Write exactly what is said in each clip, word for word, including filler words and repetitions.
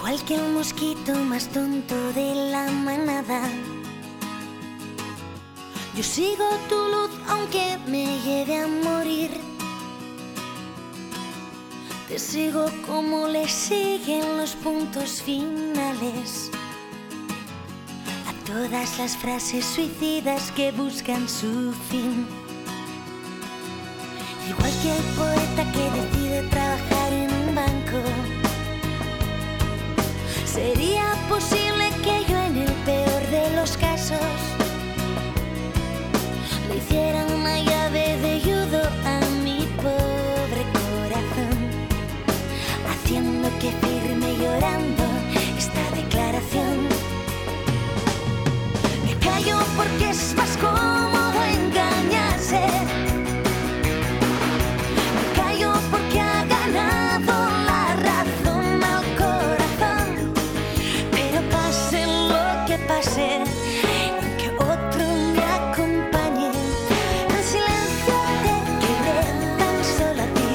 Igual que el mosquito más tonto de la manada, yo sigo tu luz aunque me lleve a morir. Te sigo como le siguen los puntos finales a todas las frases suicidas que buscan su fin. Igual que el poeta que decide trabajar en un banco, sería posible que yo en el peor de los casos le hiciera una llave de judo a mi pobre corazón, haciendo que firme llorando esta declaración. Me callo porque es más cómodo engañarse. Me callo porque ha ganado la razón al corazón. Pero pase lo que pase, que otro me acompañe. En silencio te querré tan solo a ti.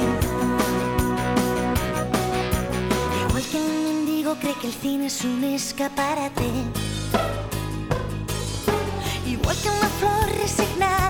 Igual que un mendigo cree que el cine es un escaparate, igual que una flor resignada